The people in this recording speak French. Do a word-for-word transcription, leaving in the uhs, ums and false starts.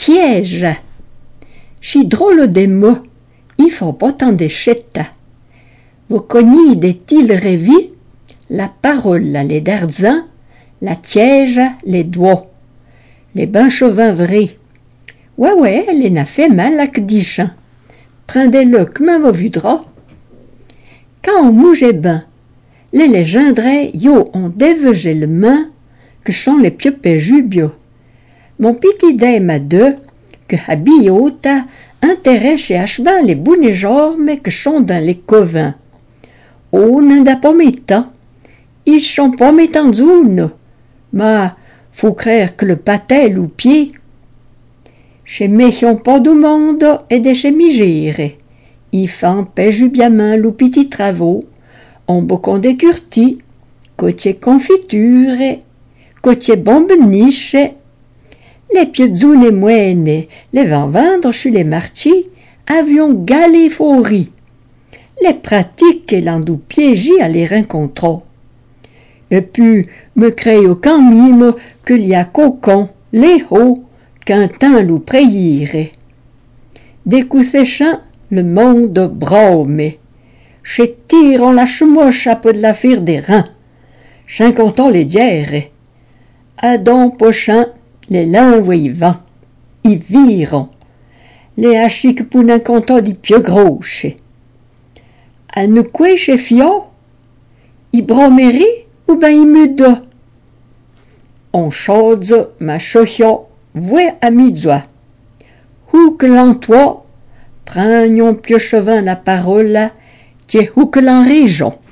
tiège. Si drôle des mots, il faut pas tant d'échette. Vous cognez des tils révis, la parole, les darzans, la tiège, les doigts. Les bains chauvins vrais. Ouais, ouais, les n'a fait mal à qu'dichin. Prendez-le comme un mauvais drap. Quand on mougeait ben, les légendres, yo, on dévegé le main, que sont les pieux péjubio. Mon petit dé m'a deux, que habillota, intérêt chez achevin les bounejormes que sont dans les covins. Oh, n'en pas mes temps. Ils sont pas mes temps d'oune. Mais, faut croire que le patel ou pied. Chez méchions pas du monde et de chez migire. Ils font péjubiamen lou petit travaux. On bocon des curtis, côtier confiture, côtier bombe niche. Les piedzounes et moines, les vents vendre chez les marchis, avions galé fori. Les pratiques et l'endou piégi à les rencontrer. Et puis, me crée aucun mime qu'il y a cocon, les hauts, qu'un temps l'ou prayire. Des coups séchants, le monde brome. Chez tire on la chemoche à peu de la fire des reins. Chin content les dières. Adon pochin, les lins y vent. Ils viront. Les hachiques pour n'un content d'y pieux groche. À nous couer chez Fio? Y broméri ou ben y mude? On chaude ma chochio, voué à midois. Où que l'en toi, prenions pieux chevin la parole, t'es où que l'en région.